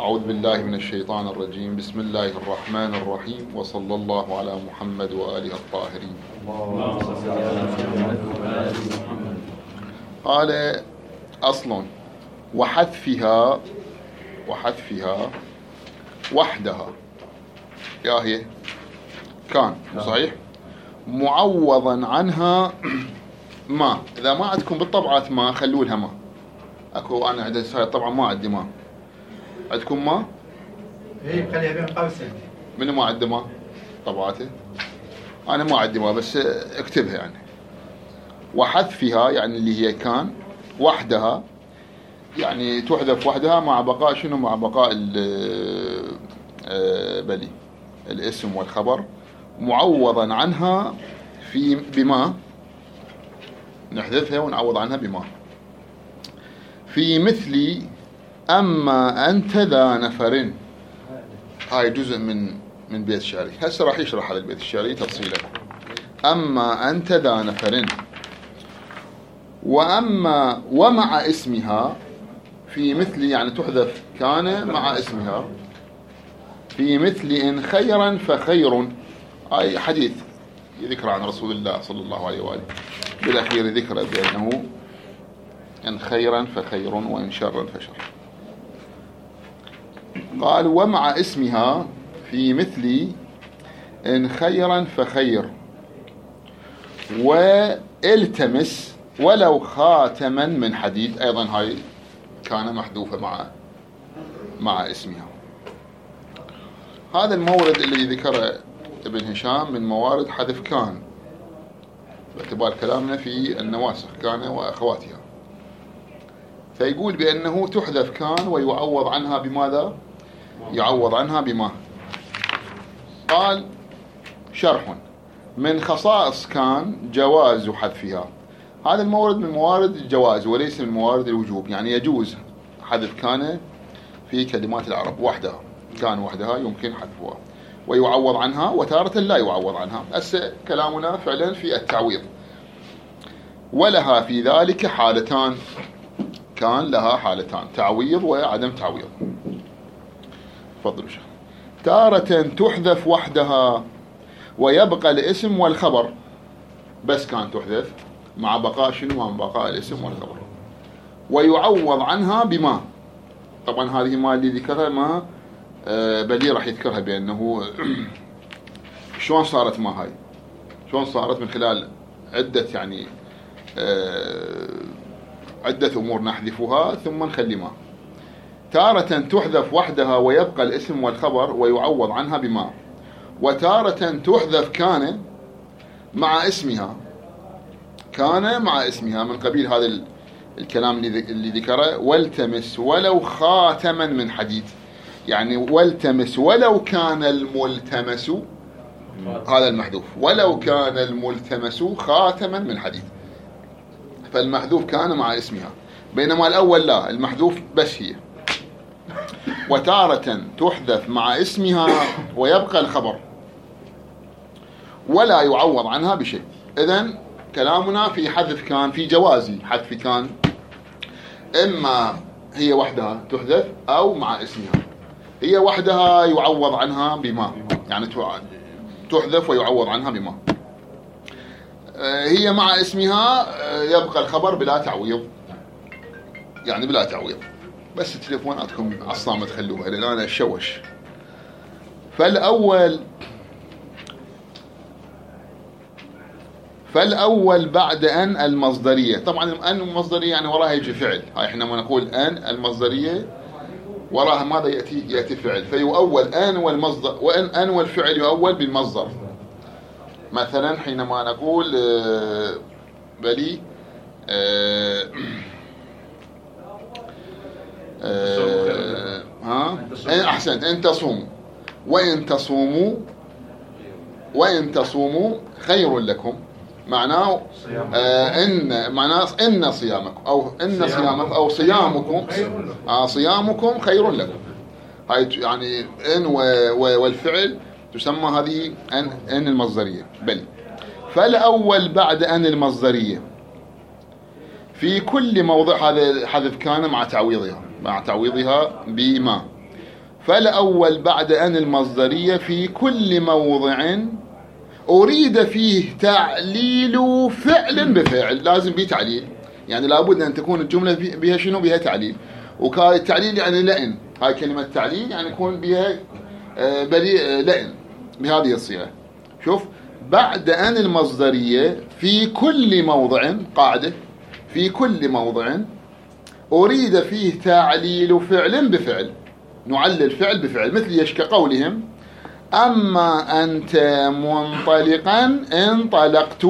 أعوذ بالله من الشيطان الرجيم. بسم الله الرحمن الرحيم، وصلى الله على محمد وآله الطاهرين. قال أصل وحذفها وحدها، يا هي كان صحيح معوضا عنها ما. إذا ما عندكم بالطبعات ما، خلوا لها ما. أكو أنا عندي طبعا ما عندي ما. عندكم ما؟ إيه خليها بين قوسين. منو ما عنده ما؟ طبعاته. أنا ما عندي ما، بس اكتبها يعني. وحذفها يعني اللي هي كان، وحدها يعني تحذف وحدها مع بقاء شنو؟ مع بقاء بلي الاسم والخبر، معوضا عنها في بما، نحذفها ونعوض عنها بما. في مثل أما أنت ذا نفر، هاي جزء من بيت الشعري. هسه راح يشرح هذا البيت الشعري تفصيلا. أما أنت ذا نفر، وأما ومع اسمها في مثل يعني تحذف كان مع اسمها. في مثل إن خيرا فخير، هاي حديث يذكر عن رسول الله صلى الله عليه وآله، بالأخير ذكر بأنه إن خيرا فخير وإن شرا فشر. قال ومع اسمها في مثل إن خيرا فخير، والتمس ولو خاتما من حديد. أيضا هاي كان محذوفة مع اسمها. هذا المورد الذي ذكره ابن هشام من موارد حذف كان، باعتبار كلامنا في النواسخ كان وأخواتها. فيقول بأنه تحذف كان ويعوض عنها بماذا؟ يعوض عنها بما. قال شرح من خصائص كان جواز حذفها. هذا المورد من موارد الجواز وليس من موارد الوجوب، يعني يجوز حذف كان في كلمات العرب وحدها، كان وحدها يمكن حذفها ويعوض عنها، وتارة لا يعوض عنها. هسه كلامنا فعلا في التعويض. ولها في ذلك حالتان، كان لها حالتان، تعويض وعدم تعويض. تفضلوا شيخ. تارة تحذف وحدها ويبقى الاسم والخبر، بس كان تحذف مع بقاء شنو؟ مع بقاء الاسم والخبر، ويعوض عنها بما. طبعا هذه ما اللي ذكرها ما بلي راح يذكرها بأنه شلون صارت ما هاي، شلون صارت من خلال عدة يعني عدة أمور نحذفها ثم نخلي ما. تارة تحذف وحدها ويبقى الاسم والخبر ويعوض عنها بما، وتارة تحذف كان مع اسمها، كان مع اسمها من قبيل هذا الكلام اللي ذكره. والتمس ولو خاتما من حديد، يعني والتمس ولو كان الملتمس، هذا المحذوف، ولو كان الملتمس خاتما من حديد، فالمحذوف كان مع اسمها، بينما الأول لا، المحذوف بس هي. وتارة تحذف مع اسمها ويبقى الخبر ولا يعوض عنها بشيء. إذن كلامنا في حذف كان، في جواز حذف كان، إما هي وحدها تحذف أو مع اسمها. هي وحدها يعوض عنها بما، يعني تحذف ويعوض عنها بما. هي مع اسمها يبقى الخبر بلا تعويض، يعني بلا تعويض. بس تليفوناتكم عصا ما تخلوها لأن أنا أشوش. فالأول بعد أن المصدرية. طبعا أن المصدرية يعني وراها يجي فعل. هاي إحنا ما نقول أن المصدرية وراها ماذا يأتي فعل، فيؤول أن والمصدر، وأن أن والفعل يؤول بالمصدر. مثلا حينما نقول بلي أحسنت، إن تصوموا، وإن تصوموا خير لكم، معناه إن صيامكم أو إن صيامكم أو صيامكم صيامكم خير لكم. هاي يعني إن والفعل تسمى هذه أن المصدرية. بل فالأول بعد أن المصدرية في كل موضع، هذا حذف كان مع تعويضها بما. فالأول بعد أن المصدرية في كل موضع أريد فيه تعليل فعل بفعل. لازم به تعليل، يعني لابد أن تكون الجملة بها شنو؟ بها تعليل. وكان التعليل يعني لئن، هاي كلمة تعليل يعني يكون بها لئن بهذه الصيغة. شوف، بعد أن المصدرية في كل موضع، قاعدة في كل موضع أريد فيه تعليل فعل بفعل، نعلل فعل بفعل. مثل ايش؟ كقولهم أما أنت منطلقا انطلقت.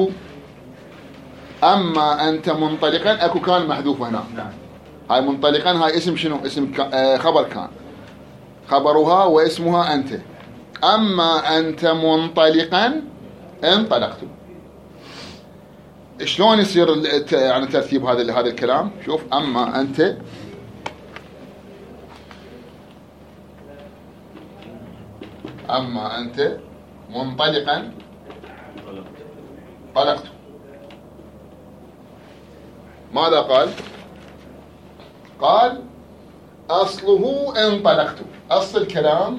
أما أنت منطلقا أكو كان محذوف هنا. هاي منطلقا هاي اسم شنو؟ اسم خبر كان، خبرها واسمها أنت. أما أنت منطلقا انطلقت. شلون يصير يعني ترتيب هذا الكلام؟ شوف، أما أنت منطلقا طلقت. ماذا قال؟ قال أصله انطلقت. أصل الكلام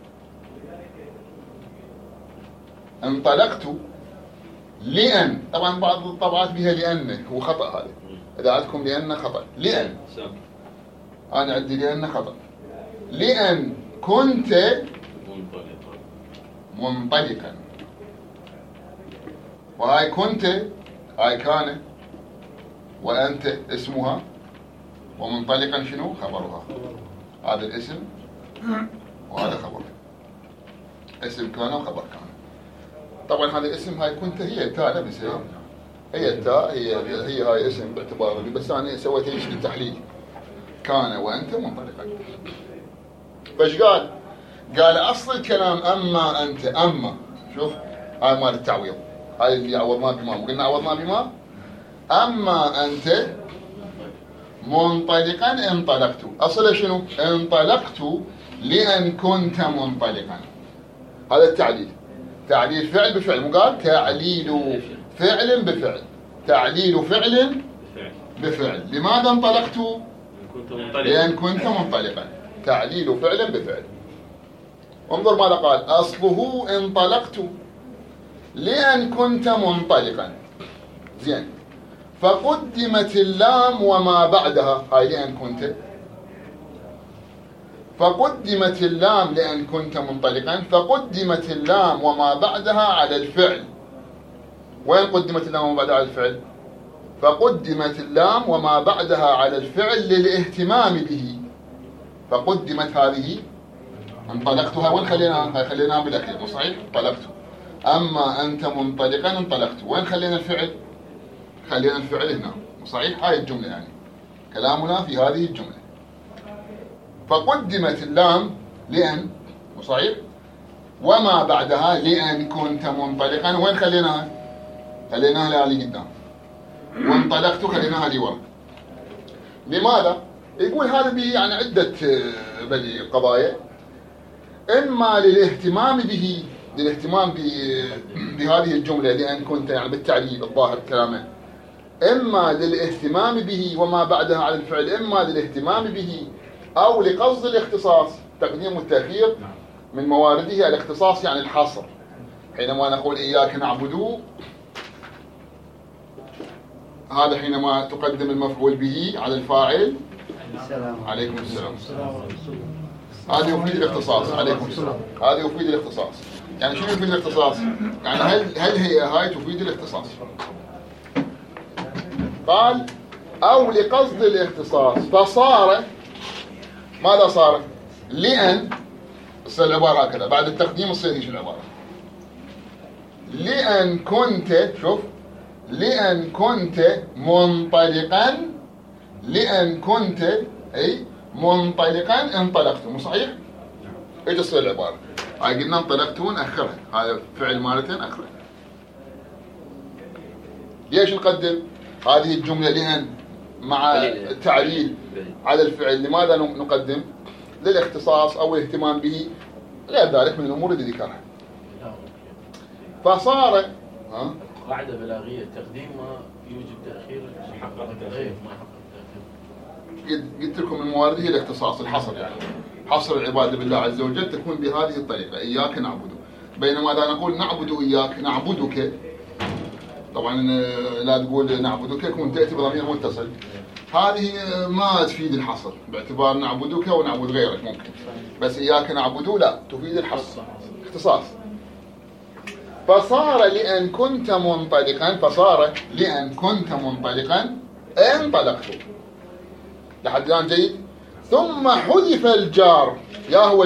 انطلقت لأن، طبعا بعض الطبعات بها لأن، هو خطأ هذا. إذا عندكم لأن خطأ، لأن أنا عندي لأن خطأ. لأن كنت منطلقا، وهاي كنت هاي كان، وأنت اسمها، ومنطلقا شنو؟ خبرها. هذا الاسم وهذا خبر. اسم كان وخبر كان. طبعا هذا الاسم، هاي كنت هي التاء نفسها، هي التاء هي هاي اسم باعتباره، بس أنا سويت ايش للتحليل. كان وأنت منطلقا. فايش قال؟ قال أصل الكلام أما أنت. أما شوف، هاي مال التعويض، هاي اللي عوضناه بما، وقلنا عوضناه بما. أما أنت منطلقا انطلقت. أصل شنو؟ انطلقت لأن كنت منطلقا. هذا التعليل، تعليل فعل بفعل. مو قال تعليل فعل بفعل، تعليل فعل بفعل. لماذا انطلقت؟ لأن كنت منطلقا. تعليل فعل بفعل. انظر ماذا قال. أصله انطلقت لأن كنت منطلقا. زين، فقدمت اللام وما بعدها. هاي لأن كنت، فقدمت اللام لأن كنت منطلقا، فقدمت اللام وما بعدها على الفعل. وين قدمت اللام وما بعدها على الفعل؟ فقدمت اللام وما بعدها على الفعل للاهتمام به. فقدمت هذه انطلقتها، وين خليناها؟ خليناها بالأخير، مو صحيح؟ انطلقت. أما أنت منطلقا انطلقت، وين خلينا الفعل؟ خلينا الفعل هنا، مو صحيح؟ هاي الجملة يعني كلامنا في هذه الجملة. فقدمت اللام لأن، مو صحيح؟ وما بعدها لأن كنت منطلقا، وين خليناها؟ خليناها لي قدام. وانطلقت خليناها لي ورا. لماذا؟ يقول هذا به يعني عدة قضايا. إما للاهتمام به، للاهتمام بهذه الجملة لأن كنت، يعني بالتعليل الظاهر كلامه. إما للاهتمام به وما بعدها على الفعل، إما للاهتمام به أو لقصد الاختصاص. تقديم والتأخير من موارده الاختصاص، يعني الحصر. حينما نقول إياك نعبد، هذا حينما تقدم المفعول به على الفاعل. عليكم السلام. هذا يفيد الاختصاص. عليكم السلام. هذا يفيد الاختصاص. يعني شنو يفيد الاختصاص؟ يعني هل هي هاي تفيد الاختصاص؟ قال أو لقصد الاختصاص. فصار، ماذا صار؟ لأن، تصير العبارة هكذا بعد التقديم تصير هيش العبارة. لأن كنت، شوف، لأن كنت منطلقا، لأن كنت أي منطلقا انطلقت. مو صحيح؟ ايش تصير العبارة؟ هاي قلنا انطلقت ونأخرها، هذا فعل مالتين أخرها. ليش نقدم هذه الجملة لأن مع التعليل على الفعل؟ لماذا نقدم؟ للاختصاص أو الاهتمام به، غير ذلك من الأمور اللي ذكرها. فصار قاعدة بلاغية، تقديم ما يوجب تأخير، يحقق التغيير ما يحقق التأخير. قلت لكم من موارده الاختصاص، الحصر يعني. حصر العبادة بالله عز وجل تكون بهذه الطريقة، إياك نعبد. بينما إذا نقول نعبد إياك نعبدك، طبعا لا تقول نعبدك يكون تأتي بضمير متصل، هذه ما تفيد الحصر باعتبار نعبدك ونعبد غيرك ممكن، بس إياك نعبد لا تفيد الحصر اختصاص. فصار لأن كنت منطلقا انطلقت. لحد الآن جيد. ثم حذف الجار، يا هو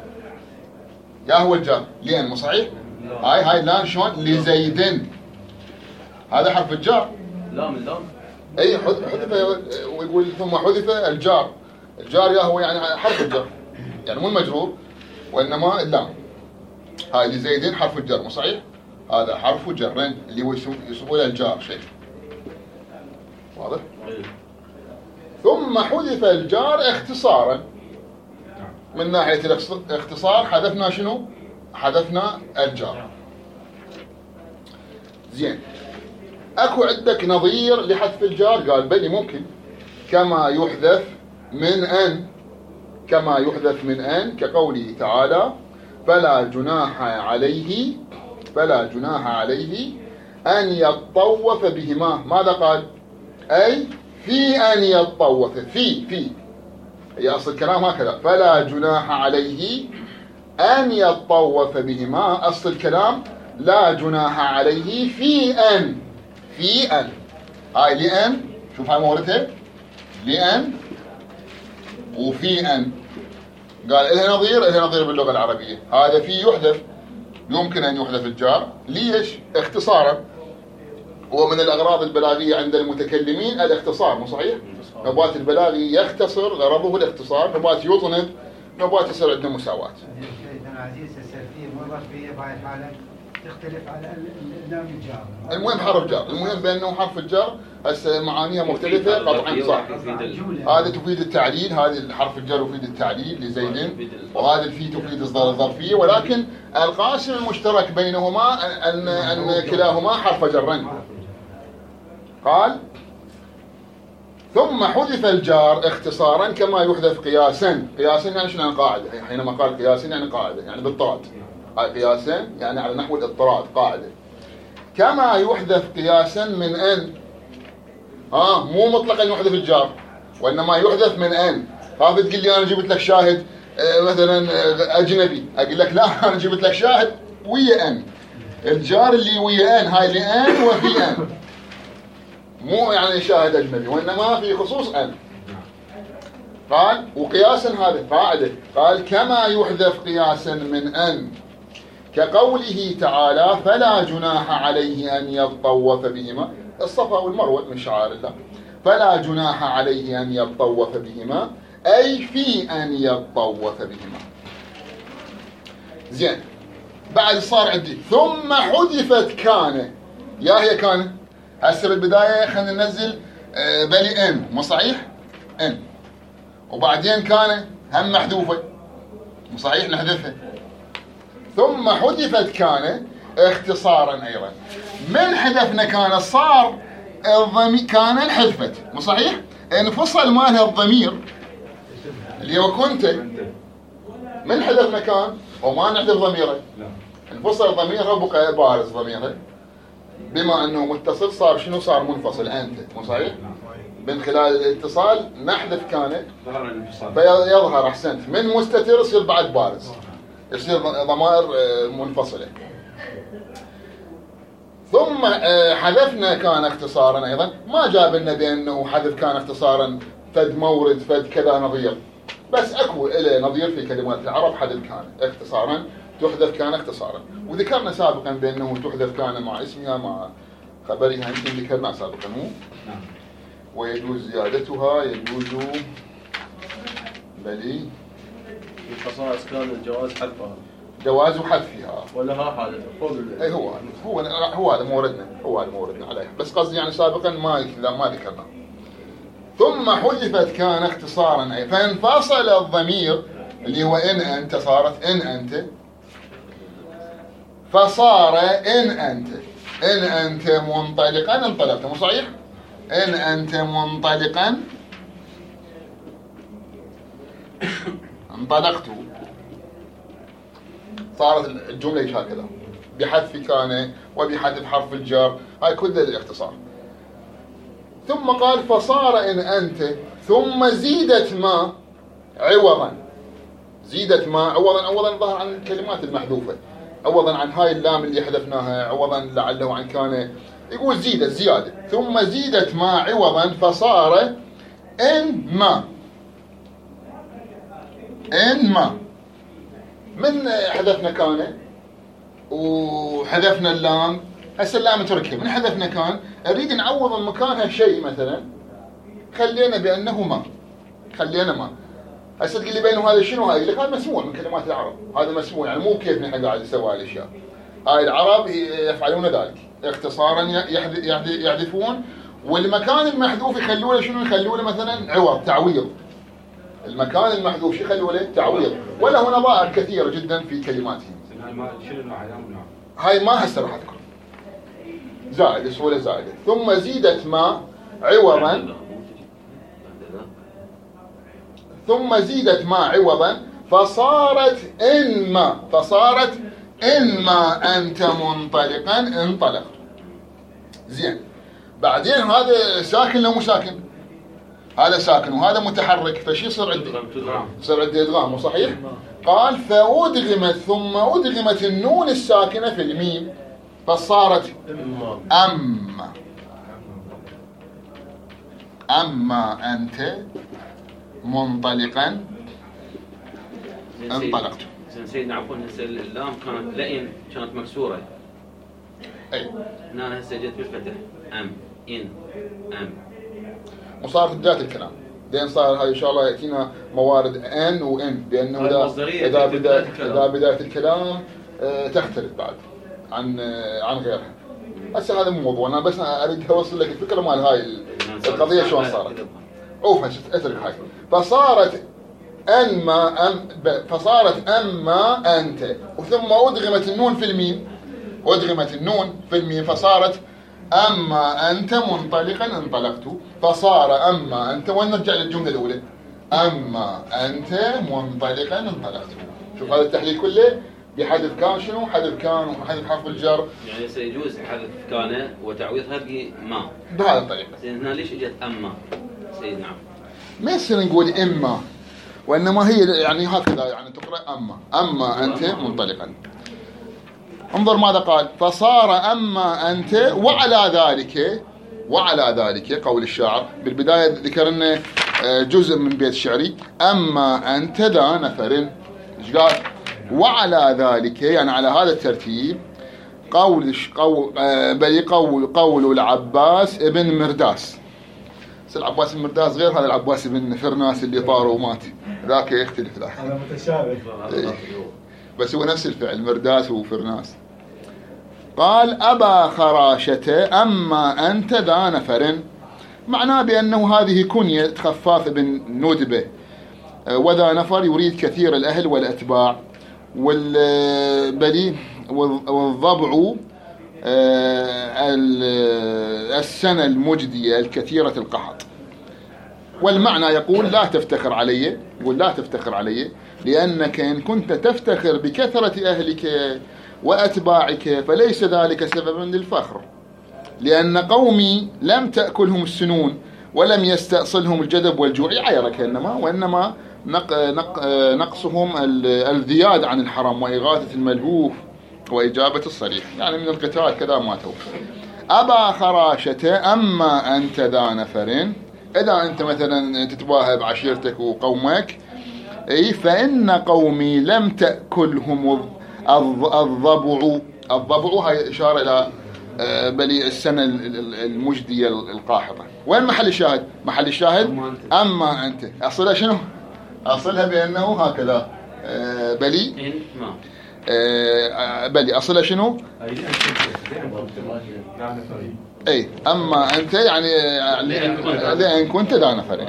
الجار لأن، مو صحيح؟ هاي لام شلون؟ لزيد، هذا حرف الجار. لام اي حذف، ويقول ثم حذف الجار يا هو يعني حرف الجر، يعني مو المجرور وانما اللام. هاي لزيد حرف الجر، مو صحيح؟ هذا حرف جر اللي هو يسمونه الجار شيء واضح؟ ثم حذف الجار اختصارا. من ناحية الاختصار حذفنا شنو؟ حذفنا الجار. زين. اكو عندك نظير لحذف الجار؟ قال بلي ممكن، كما يحذف من ان كقوله تعالى فلا جناح عليه ان يطوف بهما. ماذا قال؟ اي في ان يطوف، في هي اصل الكلام هكذا، فلا جناح عليه ان يطوف بهما. اصل الكلام لا جناح عليه في ان هاي لأن، شوف هاي مورتها لأن وفي أن، قال لها نظير باللغة العربية. هذا في يحذف، يمكن أن يحذف الجار. ليش؟ اختصارا. ومن الأغراض البلاغية عند المتكلمين الاختصار، مو صحيح؟ نبات البلاغي يختصر، غرضه الاختصار. نبات يطنب، نبات يصير عندنا مساواة. عزيز السلفية والظرفية بهاي الحالة تختلف على اللام الجار. المهم حرف جار، المهم بأنه حرف الجر هسه معانيها مختلفة قطعا صح. هذا تفيد التعليل، هذه حرف الجر يفيد التعليل لزيد، وهذا الفي تفيد الظرفية، ولكن القاسم المشترك بينهما أن كلاهما حرف جر. قال ثم حذف الجار اختصارا كما يحذف قياسا يعني شنو؟ يعني قاعدة. حينما قال قياسا يعني قاعدة، يعني بالطراد. قياسا يعني على نحو الاضطراد، قاعدة. كما يحذف قياسا من ان، مو مطلقا يحذف الجار، وانما يحذف من ان. خاف تقول لي انا جبت لك شاهد مثلا اجنبي، اقول لك لا انا جبت لك شاهد ويا ان. الجار اللي ويا ان هاي لان وفي ان، مو يعني شاهد اجنبي، وانما في خصوص ان. قال وقياسا هذا قاعدة. قال كما يحذف قياسا من ان كقوله تعالى فلا جناح عليه أن يطوف بهما. الصفا والمروة من شعائر الله. فلا جناح عليه أن يطوف بهما أي في أن يطوف بهما. زين. بعد صار عندي ثم حذفت كان، يا هي كان. هسه بالبداية خلينا ننزل بلي ان، مو صحيح؟ ان، وبعدين كان هم محذوفة، مو صحيح؟ نحذفها. ثم حذفت كان اختصارا ايضا. من حذفنا كان صار الضمير كان انحذفت، مو صحيح؟ انفصل مالها الضمير اللي هو كنت. من حذفنا كان وما نحذف ضميره، انفصل ضميرها وبقى بارز ضميرها، بما انه متصل صار شنو؟ صار منفصل انت، مو صحيح؟ من خلال الاتصال نحذف كان فيظهر. احسنت. من مستتر يصير بعد بارز، يصير ضمائر منفصلة. ثم حذفنا كان اختصارا أيضا. ما جاب لنا بأنه حذف كان اختصارا فد مورد فد كذا نظير، بس أكو إلى نظير في كلمات العرب حذف كان اختصارا، تحذف كان اختصارا. وذكرنا سابقا بأنه تحذف كان مع اسمها مع خبرها، يمكن ذكرنا سابقا مو؟ ويجوز زيادتها، يجوز بلي في خصائص كان الجواز حذفها، جواز حذفها ولا ها حالته اي هو هذا موردنا عليه، بس قصدي يعني سابقا ما ذكرنا. ثم حذفت كان اختصارا اي، فانفصل الضمير اللي هو ان انت، صارت ان انت، فصار ان انت منطلقا انطلقت، مو صحيح؟ ان انت منطلقا انطلقت، صارت الجملة ايش هكذا بحذف كان وبحذف حرف الجر، هاي كلها الاختصار. ثم قال فصار إن أنت، ثم زيدت ما عوضا، زيدت ما عوضا ظهر عن الكلمات المحذوفة، عوضا عن هاي اللام اللي حذفناها، عوضا لعله عن كان، يقول زيدت زيادة، ثم زيدت ما عوضا فصار إن ما. إن ما من حذفنا كان وحذفنا اللام، هسه اللام تركها، من حذفنا كان اريد نعوض من مكانها شيء مثلا، خلينا بانه ما، خلينا ما. هسه تقول لي بينه هذا شنو؟ هاي لك هذا مسموع من كلمات العرب، هذا مسموع يعني مو كيف نحن قاعد نسوي الاشياء. هاي العرب يفعلون ذلك اختصارا، يحذفون، والمكان المحذوف يخلوه شنو؟ يخلوه مثلا عوض، تعويض. المكان المحذوف شو يخلوه له؟ تعويض. وله نظائر كثيره جدا في كلماتهم. هاي ما هسه راح اذكر. زائد سهوله زائده. ثم زيدت ما عوضا، ثم زيدت ما عوضا فصارت إن ما، فصارت إن ما أنت منطلقا انطلق. زين، بعدين هذا ساكن لو مو ساكن؟ هذا ساكن وهذا متحرك، فشي يصير عندي؟ يصير عندي إدغام، مو صحيح؟ قال فأدغمت، ثم أدغمت النون الساكنة في الميم فصارت أما أنت منطلقا انطلقت. زين سيدنا عفوا، هسه اللام كانت لئن كانت مكسوره، اي هنا هسه جت بالفتح ام ان ام، وصارت بدايه الكلام. لين صار هاي ان شاء الله ياتينا موارد ان وان، لانه اذا بدايه الكلام تختلف بعد عن غيرها. هسه هذا مو موضوع، انا بس اريد اوصل لك الفكره مال هاي القضيه شلون صارت. اترك هاي. فصارت فصارت أما أنت، وثم أدغمت النون في الميم، أدغمت النون في الميم فصارت أما أنت منطلقا انطلقت، فصار أما أنت. ونرجع للجملة الأولى، أما أنت منطلقا انطلقت. شوف هذا التحليل كله بحذف كان شنو؟ حذف كان وحذف حرف الجر، يعني سيجوز حذف كان وتعويضها بما بهذه الطريقة. زين هنا ليش اجت أما سيدنا؟ ما يصير نقول إما، وإنما هي يعني هكذا، يعني تقرأ أما أنت منطلقا. انظر ماذا قال، فصار أما أنت وعلى ذلك قول الشاعر. بالبداية ذكرنا جزء من بيت شعري، أما أنت ذا نفر، إيش قال؟ وعلى ذلك يعني على هذا الترتيب قول العباس ابن مرداس. العباس المرداس غير هذا العباس بن فرناس اللي طار ومات، ذاك يختلف ذاك. هذا متشابه. بس هو نفس الفعل، مرداس وفرناس. قال أبا خراشة أما أنت ذا نفر، معناه بأنه هذه كنية خفاف بن ندبة، وذا نفر يريد كثير الأهل والأتباع، والبلي والضبع السنة المجدية الكثيرة القحط. والمعنى يقول لا تفتخر علي، يقول لا تفتخر علي، لأنك إن كنت تفتخر بكثرة أهلك وأتباعك فليس ذلك سببا للفخر، لأن قومي لم تأكلهم السنون ولم يستأصلهم الجدب والجوع، عيرك وإنما نقصهم الذياد عن الحرم وإغاثة الملهوف وإجابة الصريح، يعني من القتال كذا ماتوا. أبا خراشة أما أنت ذا نفر، إذا أنت مثلا تتباهى بعشيرتك وقومك، فإن قومي لم تأكلهم الضبع هاي إشارة إلى بلي السنة المجدية القاحطة. وين محل الشاهد؟ محل الشاهد أما أنت، أصلها شنو؟ أصلها بأنه هكذا بلي بلي أصلها شنو؟ أي أما أنت يعني لأن كنت ذا نفر.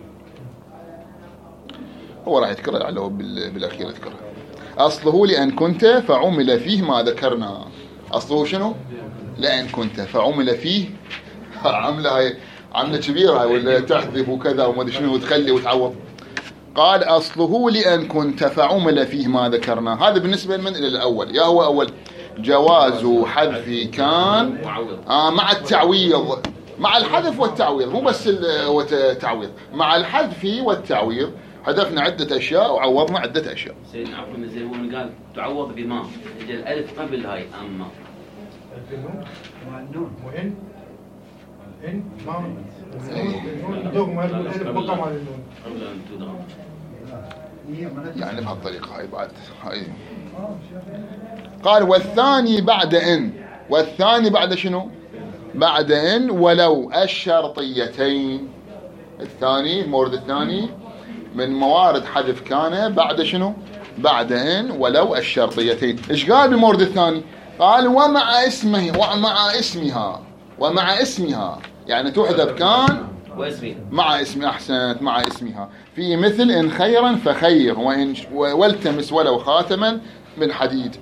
هو راح يذكرها لعله بالأخير يذكرها. أصله لأن كنت فعمل فيه ما ذكرنا. أصله شنو؟ لأن كنت فعمل فيه، عملة كبيرة ولا تحذف وكذا وما أدري شنو وتخلي وتعوض. قال أصله لأن كنت فعمل فيه ما ذكرنا. هذا بالنسبة من إلى الأول. يا هو أول جواز حذف كان مع التعويض، مع الحذف والتعويض، مو بس التعويض، مع الحذف والتعويض. حذفنا عدة أشياء وعوضنا عدة أشياء. سيدنا عفوا زي ما قال تعوض بما اجى الألف قبل هاي أما والنون وإن إن ما النون دوم الألف بقى مع النون قبل أن تدغم. يعني بهالطريقة هاي بعد هاي. قال والثاني بعد إن، والثاني بعد شنو؟ بعد إن ولو الشرطيتين. الثاني المورد الثاني من موارد حذف كان بعد شنو؟ بعد إن ولو الشرطيتين. إيش قال بالمورد الثاني؟ قال ومع اسمه ومع اسمها، ومع اسمها يعني تحذف كان واسمي مع اسم. أحسنت، مع اسمها في مثل إن خيرا فخير وإن والتمس ولو خاتما من حديد.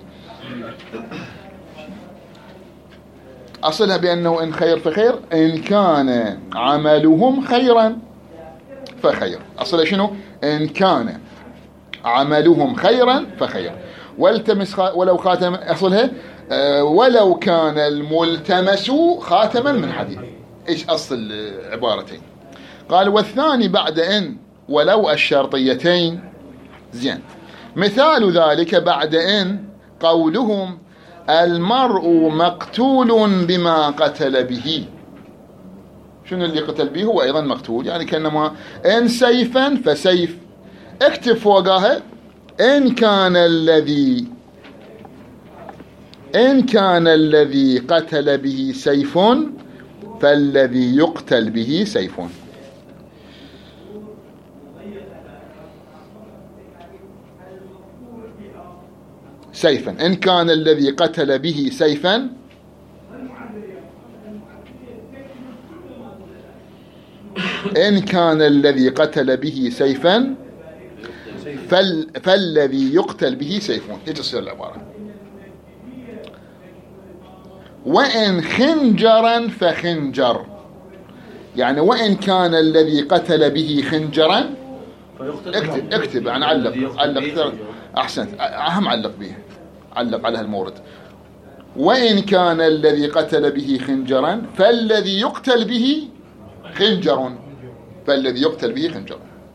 أصلها بأنه إن خير فخير، إن كان عملهم خيرا فخير. أصلها شنو؟ إن كان عملهم خيرا فخير. والتمس ولو خاتم. أصلها ولو كان الملتمس خاتما من حديد. إيش أصل العبارتين؟ قال والثاني بعد إن ولو الشرطيتين. زين، مثال ذلك بعد إن قولهم المرء مقتول بما قتل به. شنو اللي قتل به؟ هو أيضا مقتول، يعني كأنما إن سيفا فسيف. اكتب فوقها إن كان الذي قتل به سيف فالذي يقتل به سيف. سيفا، إن كان الذي قتل به سيفا إن كان الذي قتل به سيفا فالذي يقتل به سيف. هي تصير العبارة. وإن خنجرا فخنجر، يعني وإن كان الذي قتل به خنجرا. اكتب يعني علق أحسنت، أهم علق به، علق على المورد. وإن كان الذي قتل به خنجرا فالذي يقتل به خنجر، فالذي يقتل به خنجر.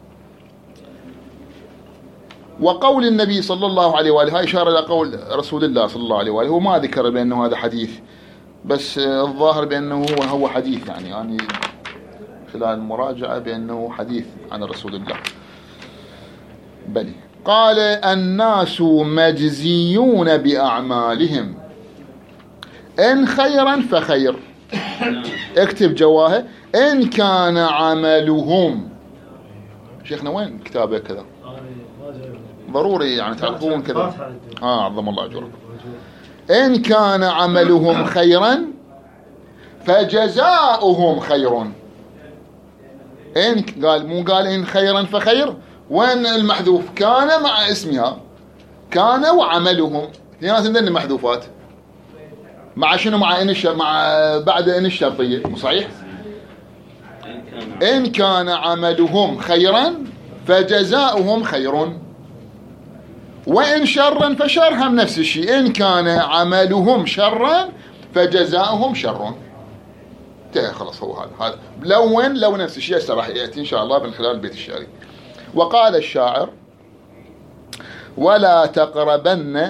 وقول النبي صلى الله عليه وآله، هاي إشارة إلى قول رسول الله صلى الله عليه وآله. هو ما ذكر بأنه هذا حديث، بس الظاهر بأنه هو حديث، يعني خلال المراجعة بأنه حديث عن رسول الله. بلي قال الناس مجزيون بأعمالهم إن خيرا فخير. اكتب جواهه إن كان عملهم. شيخنا وين كتابه كذا؟ ضروري يعني تعرفون كذا. عظم الله أجركم. إن كان عملهم خيرا فجزاؤهم خير. إن قال مو قال إن خيرا فخير. وين المحذوف؟ كان مع اسمها، كان وعملهم اثنين ذني محذوفات. مع شنو؟ مع إن مع بعد إن الشرطية، مو صحيح؟ إن كان عملهم خيرا فجزاؤهم خير، وإن شرا فشر، هم نفس الشيء. إن كان عملهم شرا فجزاؤهم شر. خلاص هو هذا لو نفس الشيء راح يأتي إن شاء الله من خلال البيت الشعري. وقال الشاعر ولا تقربن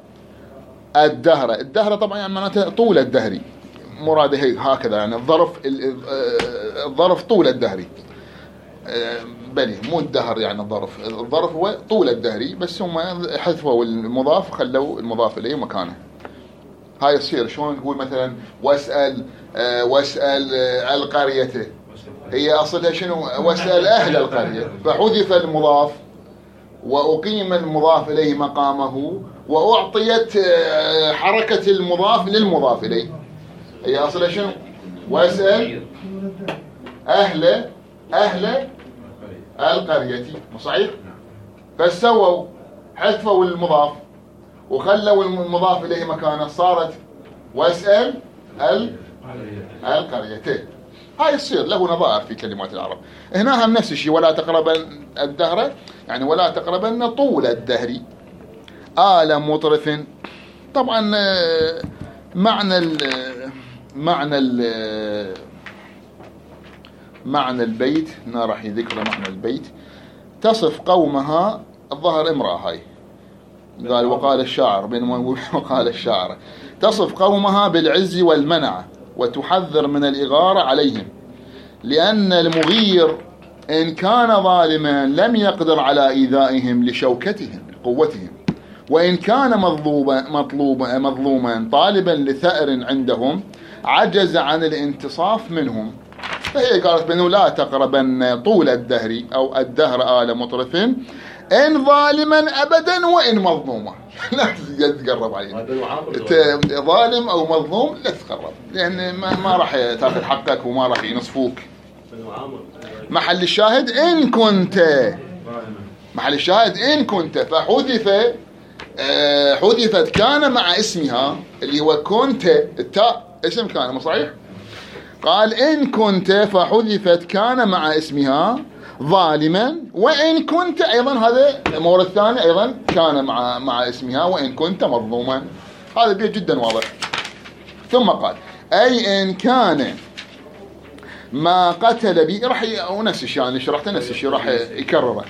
الدهر طبعا يعني معناته طول الدهر، مراده هي هكذا، يعني الظرف طول الدهر. بلي مو الدهر يعني الظرف هو طول الدهر، بس هم حذفوا المضاف خلوا المضاف إليه مكانه. هاي يصير شلون نقول مثلا واسأل القرية، هي أصلها شنو؟ واسأل أهل القرية، فحذف المضاف وأقيم المضاف إليه مقامه وأعطيت حركة المضاف للمضاف إليه. هي أصلها شنو؟ واسأل أهل القرية، صحيح؟ فسووا حذفوا المضاف وخلوا المضاف إليه مكانه، صارت واسأل القرية. هاي يصير له نظائر في كلمات العرب. هنا هم نفس الشيء، ولا تقربن الدهر يعني ولا تقربن طول الدهر. آل مطرف، طبعا معنى البيت هنا راح يذكر معنى البيت. تصف قومها، الظهر امرأة هاي، قال وقال الشاعر بينما وقال الشاعر تصف قومها بالعز والمنع وتحذر من الإغارة عليهم، لأن المغير إن كان ظالما لم يقدر على إيذائهم لشوكتهم قوتهم، وإن كان مظلوما طالبا لثأر عندهم عجز عن الانتصاف منهم. فهي قالت بأنه لا تقربن طول الدهر أو الدهر آل مطرف إن ظالما أبدا وإن مظلوما. لا تقرب عليه، ظالم أو مظلوم لا تقرب، لأن ما راح تاخذ حقك وما راح ينصفوك. محل الشاهد إن كنت فحذفت كان مع اسمها اللي هو كنت، التاء اسم كان مو صحيح. قال إن كنت فحذفت كان مع اسمها ظالما، وإن كنت أيضا هذا المورد الثاني أيضا كان مع اسمها وإن كنت مظلوما. هذا بيت جدا واضح. ثم قال أي إن كان ما قتل به، راح نفس الشيء يعني شرحت نفس الشيء راح يكرره.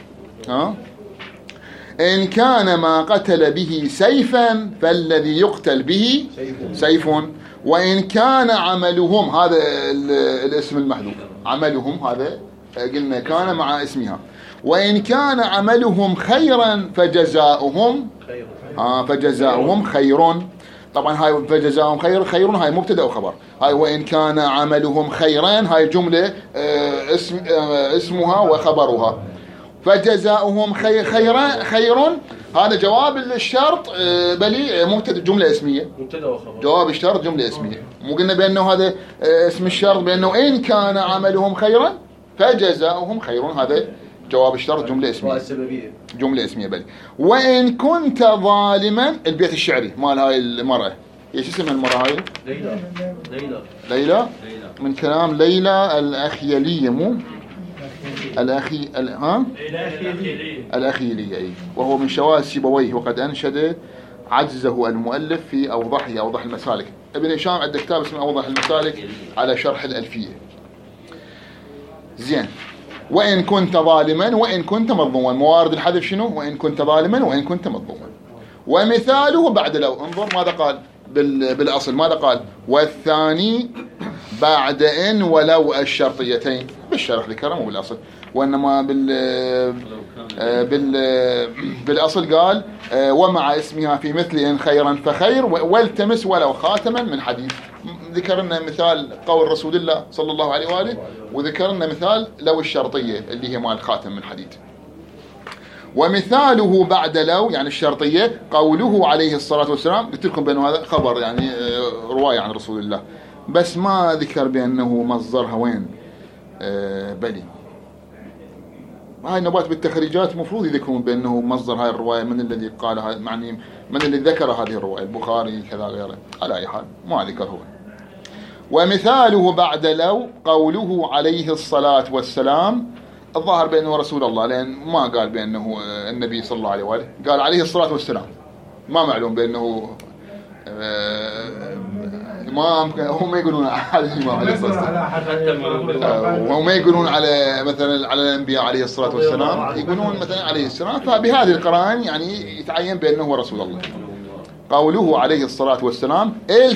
إن كان ما قتل به سيفا فالذي يقتل به سيف، وإن كان عملهم، هذا الاسم المحذوف عملهم، هذا قلنا كان مع اسمها، وإن كان عملهم خيرا فجزاؤهم خير. طبعا هاي فجزاؤهم خير هاي مبتدأ وخبر. هاي وإن كان عملهم خيرا هاي جملة اسمها وخبرها. فجزاؤهم خير هذا جواب الشرط بلي مبتدأ جملة اسمية، جواب الشرط جملة اسمية. مو قلنا بأنه هذا اسم الشرط بأنه إن كان عملهم خيرا فجزاؤهم خير، هذا جواب الشرط جملة اسمية، جملة اسمية بلي. وإن كنت ظالما، البيت الشعري مال هاي المرأة، ايش اسم المرأة هاي؟ ليلى من كلام ليلى الأخيلية، مو الأخيلية أي، وهو من شواذ سيبويه، وقد أنشد عجزه المؤلف في أوضح المسالك. ابن هشام عنده كتاب اسمه أوضح المسالك على شرح الألفية. زين. وإن كنت ظالما وإن كنت مظلوما، موارد الحذف شنو؟ وإن كنت ظالما وإن كنت مظلوما. ومثاله بعد لو، انظر ماذا قال بالأصل، ماذا قال؟ والثاني بعد إن ولو الشرطيتين، بالشرح ذكرهم وبالأصل، وإنما بالأصل قال ومع اسمها في مثل إن خيرا فخير والتمس ولو خاتما من حديد. ذكرنا مثال قول رسول الله صلى الله عليه وآله، وذكرنا مثال لو الشرطية اللي هي مال خاتم من حديد. ومثاله بعد لو يعني الشرطية قوله عليه الصلاة والسلام. قلت لكم بأنه هذا خبر يعني رواية عن رسول الله، بس ما ذكر بأنه مصدرها وين. بلي هاي نبات بالتخريجات مفروض يذكرون بأنه مصدر هاي الرواية، من الذي قالها، يعني من اللي ذكر هذه الرواية، البخاري كذا غيره، على أي حال ما ذكر هو. ومثاله بعد لو قوله عليه الصلاة والسلام، الظاهر بأنه رسول الله، لأن ما قال بأنه النبي صلى الله عليه وآله، قال عليه الصلاة والسلام، ما معلوم بأنه إمام. هم يقولون على الإمام عليه الصلاة والسلام، وهم يقولون على مثلا على الأنبياء عليه الصلاة والسلام، يقولون مثلا عليه السلام. فبهذه القرائن يعني يتعين بأنه هو رسول الله. قوله عليه الصلاة والسلام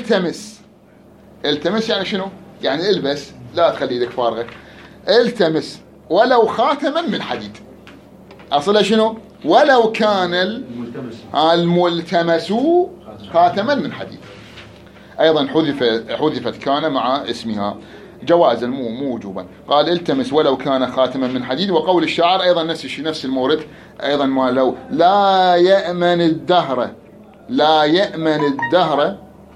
التمس يعني شنو؟ يعني البس، لا تخلي يدك فارغة، التمس ولو خاتما من حديد. أصله شنو؟ ولو كان الملتمس خاتما من حديد. أيضا حذفت كان مع اسمها جوازا مو وجوبا. قال التمس ولو كان خاتما من حديد. وقول الشاعر أيضا نفس المورد أيضا ما لو لا يأمن الدهر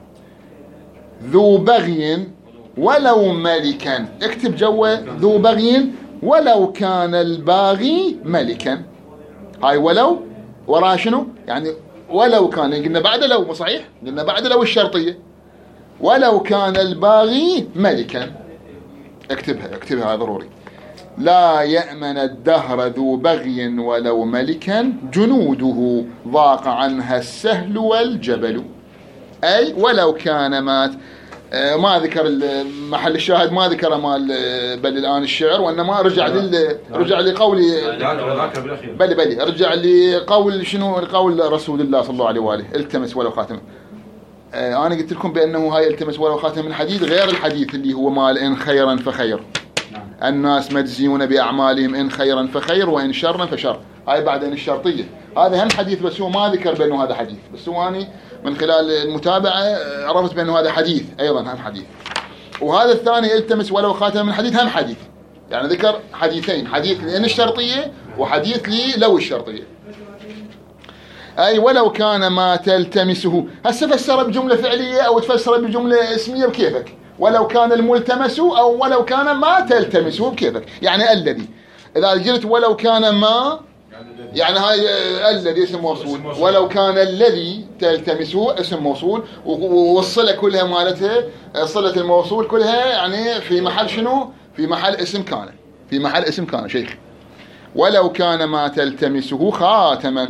ذو بغي ولو ملكا. اكتب جوا ذو بغي ولو كان الباغي ملكا. هاي ولو وراها شنو؟ يعني ولو كان، قلنا بعد لو، مو صحيح؟ قلنا بعد لو الشرطية، ولو كان الباغي ملكا. اكتبها ضروري. لا يأمن الدهر ذو بغي ولو ملكا، جنوده ضاق عنها السهل والجبل. أي ولو كان مات، ما ذكر محل الشاهد، ما ذكر مال بل الآن الشعر، وإنما رجع لقولي بل رجع لقول شنو؟ قول رسول الله صلى الله عليه وآله: التمس ولو خاتم. أنا قلت لكم بأنه هاي التمس ولو خاتم من حديد غير الحديث اللي هو مال إن خيرا فخير، الناس مجزيون بأعمالهم إن خيرا فخير وإن شرا فشر. هاي بعدين الشرطية، هذا هم حديث، بس هو ما ذكر بأنه هذا حديث، بس هو أنا من خلال المتابعة عرفت بأنه هذا حديث أيضا، هم حديث. وهذا الثاني التمس ولو خاتم من حديد هم حديث، يعني ذكر حديثين، حديث لأن الشرطية وحديث لي لو الشرطية. أي ولو كان ما تلتمسه، هسه فسر بجملة فعلية أو تفسر بجملة اسمية بكيفك، ولو كان الملتمس أو ولو كان ما تلتمسه بكيفك. يعني الذي، إذا قلت ولو كان ما، يعني هاي الذي اسم موصول، ولو كان الذي تلتمسه اسم موصول، والصلة كلها مالتها صلة الموصول كلها يعني في محل شنو؟ في محل اسم كان، في محل اسم كان شيخ. ولو كان ما تلتمسه خاتما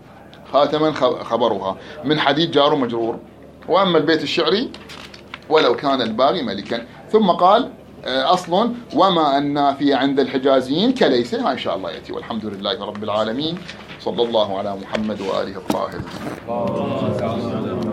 خبرها من حديد جار ومجرور. وأما البيت الشعري: ولو كان الباغي ملكا. ثم قال أصل: وما النافي عند الحجازيين كليس. إن شاء الله يأتي. والحمد لله رب العالمين، صلى الله على محمد وآله الطاهرين.